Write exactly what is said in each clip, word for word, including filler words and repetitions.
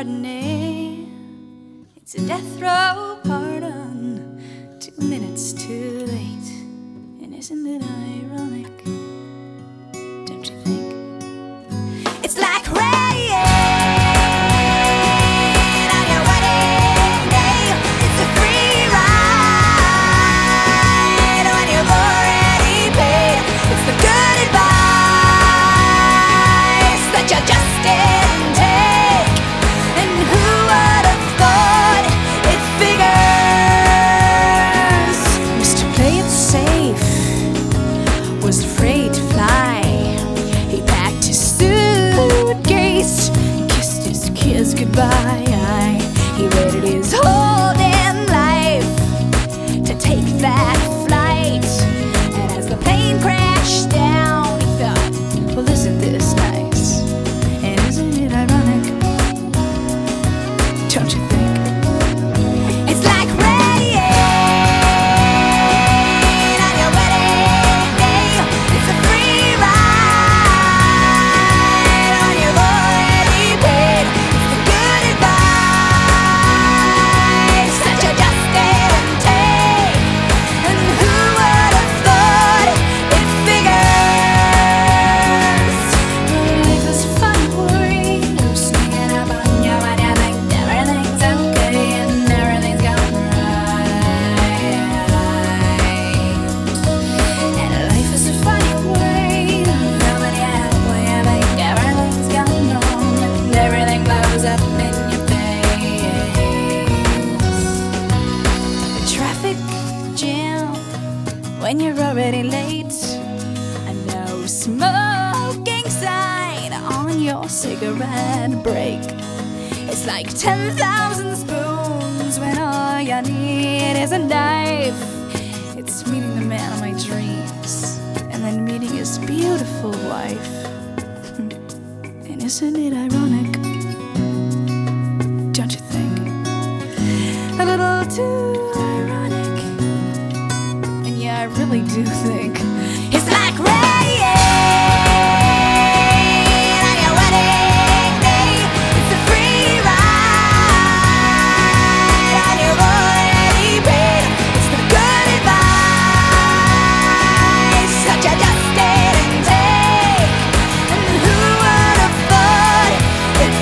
Chardonnay. It's a death row pardon, two minutes too late. And isn't it ironic? Don't you think? It's like rain on your wedding day. It's a free ride when you've already paid. It's the good advice that you just didn't take. And who would have thought it figures? Mister Play It Safe was afraid to fly. He packed his suitcase, kissed his kids goodbye. He waited his whole damn life to take that flight. And as the plane crashed down, he thought, well, isn't this nice? And isn't it ironic? Don't you think? It's like rain on your wedding day. It's a free ride when you've already paid. It's the good advice that you just didn't take. And who would have thought it figures? Life is a funny worry. You're sneaking up on you and you think everything's okay and everything's going right. And life is a funny worry. Nobody out when you think everything's going wrong and everything blows up in your face. A traffic jam when you're already late. A no smoking sign on your cigarette break. It's like ten thousand spoons when all you need is a knife. It's meeting the man of my dreams and then meeting his beautiful wife. And isn't it ironic? Don't you think? A little too ironic. And yeah, I really do think it's like rain on your wedding day. It's a free ride and you've already paid. It's the good advice that you just didn't take. And who would have thought it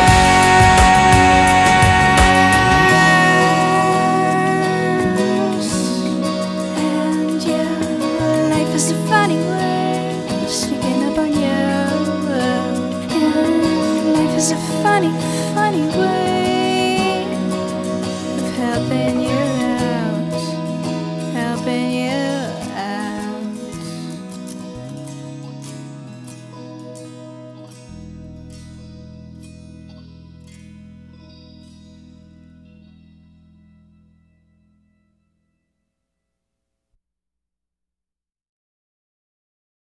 figures? And yeah, life is a funny way sneaking up on you. Yeah, life is a funny, funny way of helping you.